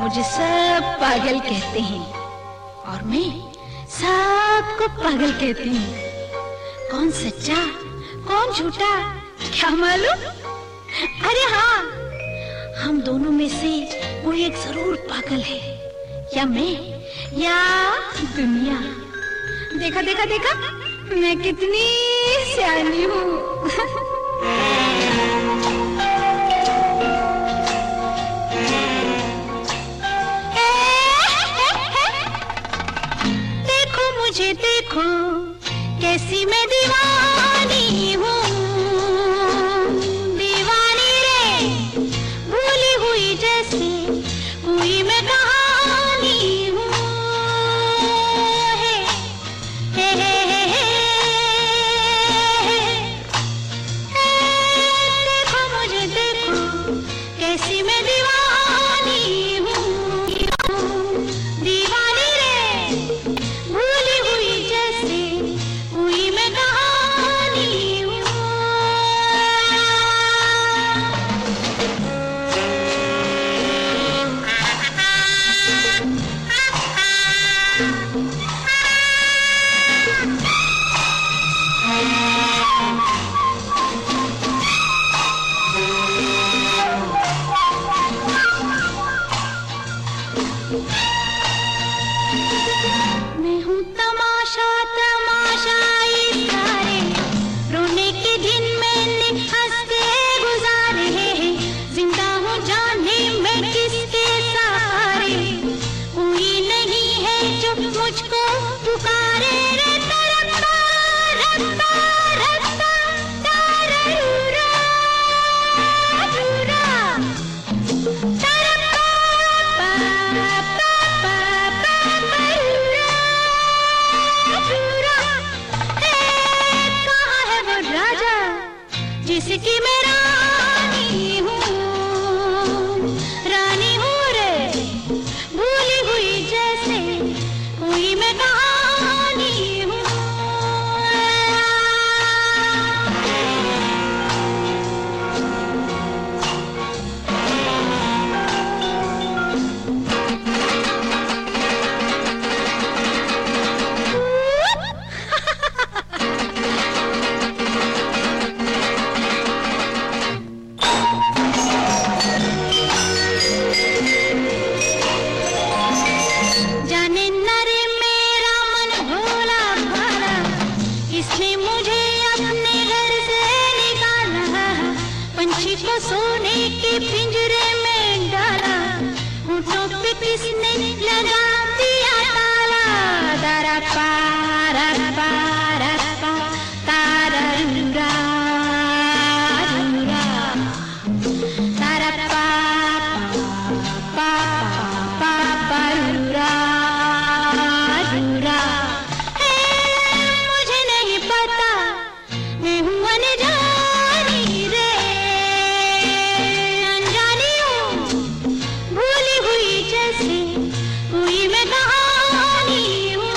मुझे सब पागल कहते हैं और मैं सबको पागल कहती हूँ। कौन सच्चा कौन झूठा क्या मालूम। अरे हाँ, हम दोनों में से कोई एक जरूर पागल है, या मैं या दुनिया। देखा देखा देखा, मैं कितनी सियानी हूँ। मुझे देखो कैसी मैं दीवानी हूँ, दीवानी रे, भूली हुई जैसे कोई मैं कहानी हूँ। देखो मुझे देखो कैसी मैं दीवानी हूँ, दीवानी रे, भूली हुई जैसे कोई मैं कहानी हूँ। मैं हूँ तमाशा तमाशा इस सारे रोने के दिन मैंने हंसते गुजारे हैं। जिंदा हूँ जाने मैं किसके सहारे, कोई नहीं है जो मुझको पुकारे रे। तरप्पा रप्पा रप्पा ताररूरा रूरा, तरप्पा पा पा पा परूरा रूरा। कहाँ है वो राजा जिसकी मैं रानी हूँ, रानी हूँ रे, भूली हुई जैसे कोई मैं कहानी हूँ। जाने न रे मेरा मन भोला भाला, इसने मुझे अपने घर से निकाला। पंछी को सोने के पिंजरे में डाला, होठों पे किसने लगा दिया ताला। तारा पारा पारा पा तारा रूरा रूरा, तारा पा पा पा पा रूरा रूरा। मुझे नहीं पता मैं हूँ अनजानी रे, अनजानी हूँ, भूली हुई जैसे कोई मैं कहानी हूँ।